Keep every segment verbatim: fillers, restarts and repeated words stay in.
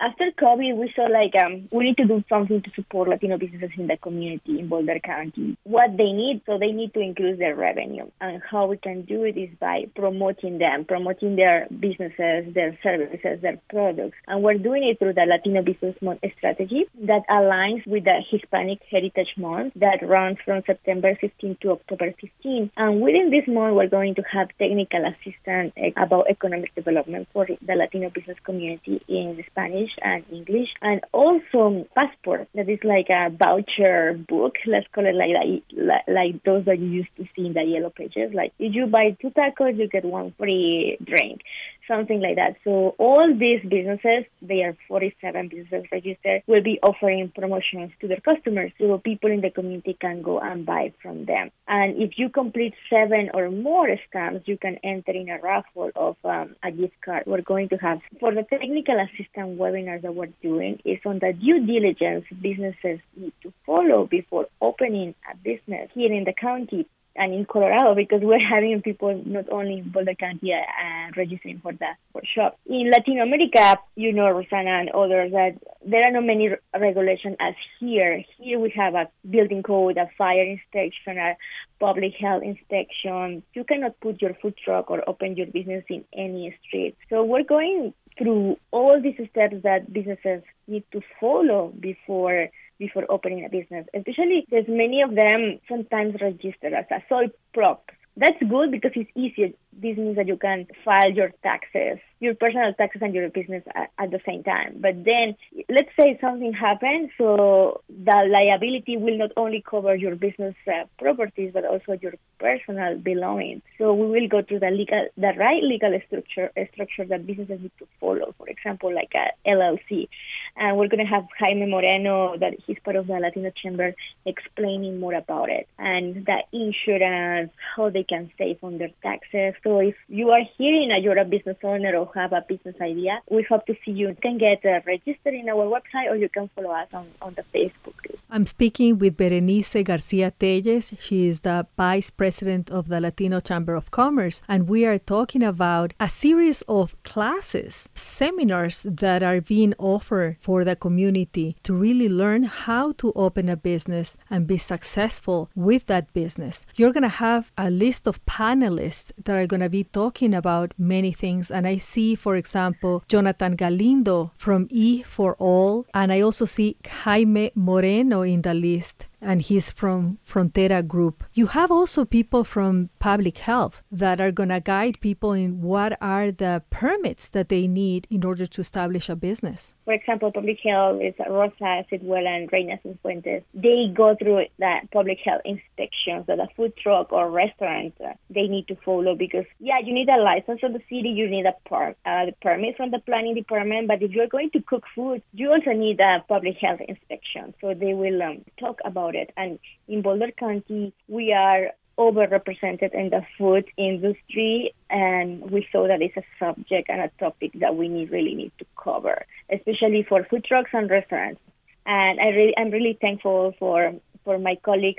after COVID, we saw like um, we need to do something to support Latino businesses in the community in Boulder County. What they need, so they need to increase their revenue. And how we can do it is by promoting them, promoting their businesses, their services, their products. And we're doing it through the Latino Business Month strategy that aligns with the Hispanic Heritage Month that runs from September fifteenth to October fifteenth. And within this month, we're going to have technical assistance about economic development for the Latino business community in Spanish and English, and also Passport, that is like a voucher book, let's call it like that, like those that you used to see in the yellow pages. Like if you buy two tacos, you get one free drink, something like that. So all these businesses, they are forty-seven businesses registered, will be offering promotions to their customers so people in the community can go and buy from them. And if you complete seven or more stamps, you can enter in a raffle of um, a gift card. We're going to have, for the technical assistant webinars that we're doing, is on the due diligence businesses need to follow before opening a business here in the county and in Colorado, because we're having people not only in Boulder County uh, registering for that for shop. In Latin America, you know, Rosanna and others, that there are not many regulations as here. Here we have a building code, a fire inspection, a public health inspection. You cannot put your food truck or open your business in any street. So we're going through all these steps that businesses need to follow before before opening a business, especially because many of them sometimes register as a sole prop. That's good because it's easier. This means that you can file your taxes, your personal taxes and your business at, at the same time. But then, let's say something happens, so the liability will not only cover your business uh, properties, but also your personal belongings. So we will go through the legal, the right legal structure, a structure that businesses need to follow. For example, like a L L C. And we're going to have Jaime Moreno, that he's part of the Latino Chamber, explaining more about it. And the insurance, how they can save on their taxes. So if you are hearing that you're a business owner or have a business idea, we hope to see you. You can get uh, registered in our website, or you can follow us on, on the Facebook group. I'm speaking with Berenice Garcia Telles. She is the Vice President of the Latino Chamber of Commerce, and we are talking about a series of classes, seminars that are being offered for the community to really learn how to open a business and be successful with that business. You're going to have a list of panelists that are going to be talking about many things, and I see, for example, Jonathan Galindo from E for All, and I also see Jaime Moreno in the list, and he's from Frontera Group. You have also people from public health that are going to guide people in what are the permits that they need in order to establish a business. For example, public health is Rosa Sidwell and Reina Cifuentes. They go through that public health inspections that a food truck or restaurant uh, they need to follow, because, yeah, you need a license from the city, you need a per- uh, permit from the planning department, but if you're going to cook food, you also need a public health inspection. So they will um, talk about it. And in Boulder County, we are overrepresented in the food industry, and we saw that it's a subject and a topic that we need really need to cover, especially for food trucks and restaurants. And I really, I'm really thankful for, for my colleagues,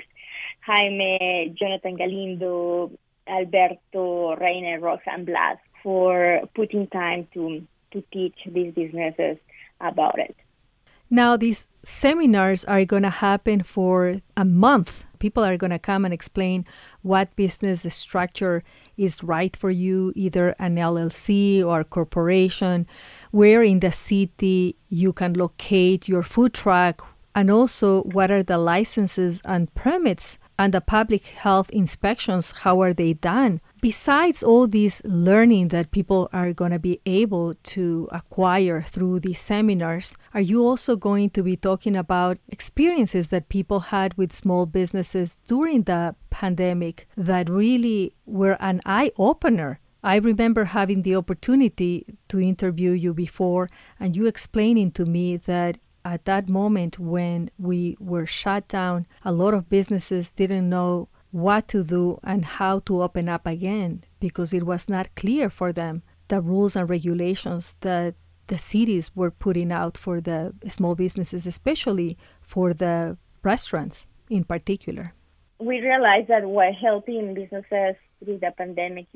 Jaime, Jonathan Galindo, Alberto, Reina, Rosa, and Blas, for putting time to, to teach these businesses about it. Now, these seminars are going to happen for a month. People are going to come and explain what business structure is right for you, either an L L C or a corporation, where in the city you can locate your food truck, and also what are the licenses and permits and the public health inspections, how are they done? Besides all this learning that people are going to be able to acquire through these seminars, are you also going to be talking about experiences that people had with small businesses during the pandemic that really were an eye-opener? I remember having the opportunity to interview you before, and you explaining to me that at that moment when we were shut down, a lot of businesses didn't know what to do and how to open up again, because it was not clear for them the rules and regulations that the cities were putting out for the small businesses, especially for the restaurants in particular. We realized that while helping businesses through the pandemic, you know,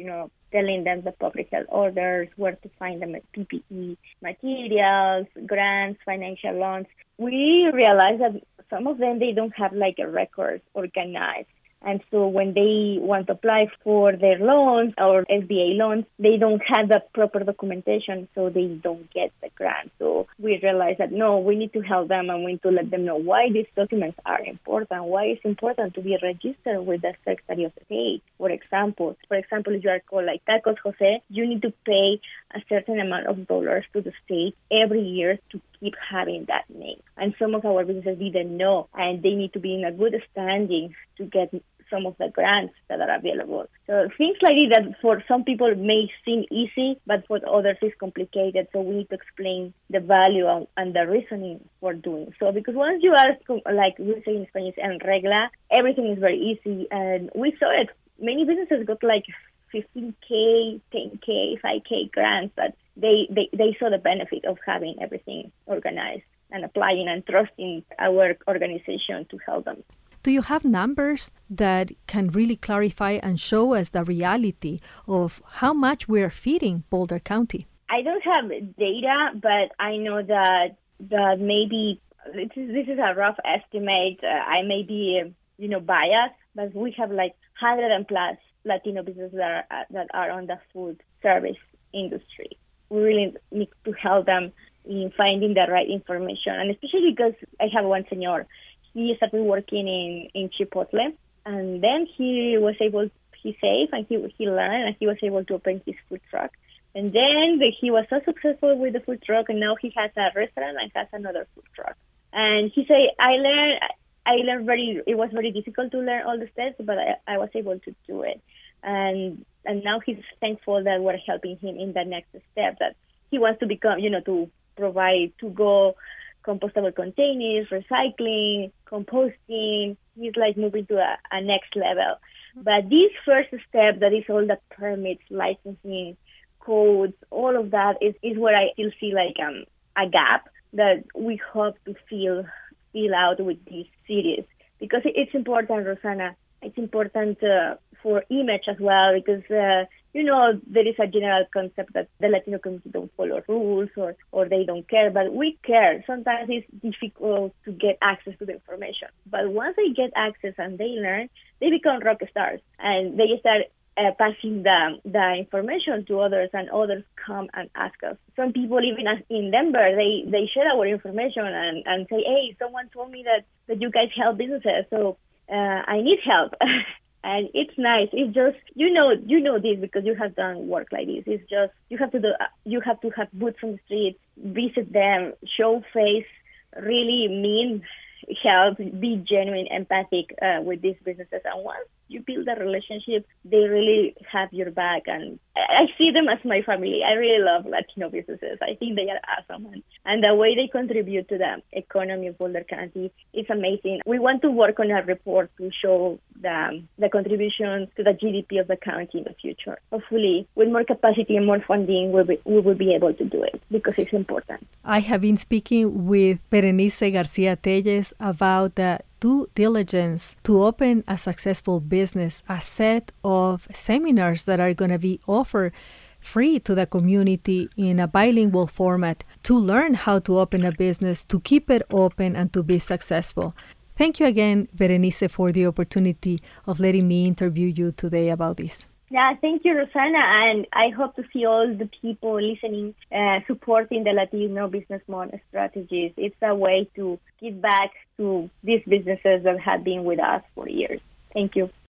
telling them the public health orders, where to find the P P E materials, grants, financial loans. We realized that some of them, they don't have like a record organized. And so when they want to apply for their loans or S B A loans, they don't have the proper documentation, so they don't get the grant. So we realized that, no, we need to help them and we need to let them know why these documents are important, why it's important to be registered with the Secretary of State. For example, for example, if you are called like Tacos Jose, you need to pay a certain amount of dollars to the state every year to keep having that name. And some of our businesses didn't know, and they need to be in a good standing to get some of the grants that are available. So things like that for some people may seem easy, but for others it's complicated. So we need to explain the value and, and the reasoning for doing so. Because once you are, like we say in Spanish, en regla, everything is very easy. And we saw it. Many businesses got like fifteen K, ten K, five K grants, but they, they, they saw the benefit of having everything organized and applying and trusting our organization to help them. Do you have numbers that can really clarify and show us the reality of how much we're feeding Boulder County? I don't have data, but I know that that maybe this is, this is a rough estimate. Uh, I may be, you know, biased, but we have like one hundred plus Latino businesses that are, that are on the food service industry. We really need to help them in finding the right information, and especially because I have one senior. He started working in, in Chipotle, and then he was able, he saved, and he he learned, and he was able to open his food truck. And then the, he was so successful with the food truck, and now he has a restaurant and has another food truck. And he said, I learned, I learned very, it was very difficult to learn all the steps, but I, I was able to do it. And and now he's thankful that we're helping him in the next step, that he wants to become, you know, to provide, to go compostable containers, recycling, composting. He's like moving to a, a next level. But this first step, that is all the permits, licensing, codes, all of that is, is where I still see like um, a gap that we hope to fill, fill out with this series. Because it's important, Rosanna, it's important uh, for image as well, because uh, you know, there is a general concept that the Latino community don't follow rules or, or they don't care, but we care. Sometimes it's difficult to get access to the information. But once they get access and they learn, they become rock stars, and they start uh, passing the, the information to others, and others come and ask us. Some people, even in Denver, they, they share our information and, and say, hey, someone told me that, that you guys help businesses, so uh, I need help. And it's nice. It's just, you know, you know this because you have done work like this. It's just, you have to do, you have to have boots on the street, visit them, show face, really mean help, be genuine, empathic uh, with these businesses. And once you build a relationship, they really have your back. And I see them as my family. I really love Latino businesses. I think they are awesome. And, and the way they contribute to the economy of Boulder County is amazing. We want to work on a report to show the, the contribution to the G D P of the county in the future. Hopefully, with more capacity and more funding, we'll be, we will be able to do it because it's important. I have been speaking with Berenice Garcia Telles about the due diligence to open a successful business, a set of seminars that are going to be offered free to the community in a bilingual format to learn how to open a business, to keep it open, and to be successful. Thank you again, Berenice, for the opportunity of letting me interview you today about this. Yeah, thank you, Rosanna, and I hope to see all the people listening uh, supporting the Latino business model strategies. It's a way to give back to these businesses that have been with us for years. Thank you.